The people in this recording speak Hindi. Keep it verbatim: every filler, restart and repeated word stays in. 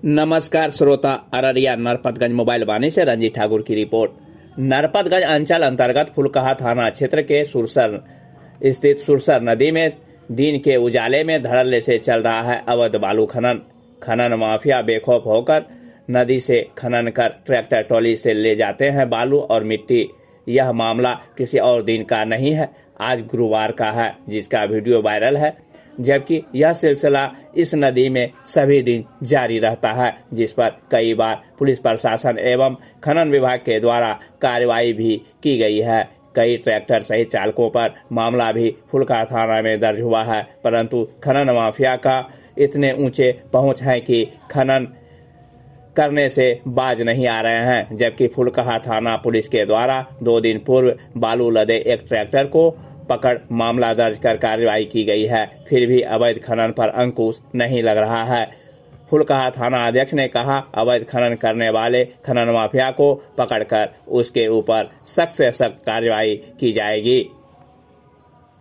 नमस्कार श्रोता, अररिया नरपतगंज मोबाइल वाणी से रंजीत ठाकुर की रिपोर्ट। नरपतगंज अंचल अंतर्गत फुलकाहा थाना क्षेत्र के सुरसर स्थित सुरसर नदी में दिन के उजाले में धड़ल्ले से चल रहा है अवैध बालू खनन। खनन माफिया बेखौफ होकर नदी से खनन कर ट्रैक्टर ट्रॉली से ले जाते हैं बालू और मिट्टी। यह मामला किसी और दिन का नहीं है, आज गुरुवार का है, जिसका वीडियो वायरल है। जबकि यह सिलसिला इस नदी में सभी दिन जारी रहता है, जिस पर कई बार पुलिस प्रशासन एवं खनन विभाग के द्वारा कार्रवाई भी की गई है। कई ट्रैक्टर सहित चालकों पर मामला भी फुलकाहा थाना में दर्ज हुआ है, परंतु खनन माफिया का इतने ऊंचे पहुंच है कि खनन करने से बाज नहीं आ रहे हैं। जबकि फुलकाहा थाना पुलिस के द्वारा दो दिन पूर्व बालू लदे एक ट्रैक्टर को पकड़ मामला दर्ज कर कार्रवाई की गई है, फिर भी अवैध खनन पर अंकुश नहीं लग रहा है। फुलकाहा थाना अध्यक्ष ने कहा, अवैध खनन करने वाले खनन माफिया को पकड़कर उसके ऊपर सख्त से सख्त कार्रवाई की जाएगी।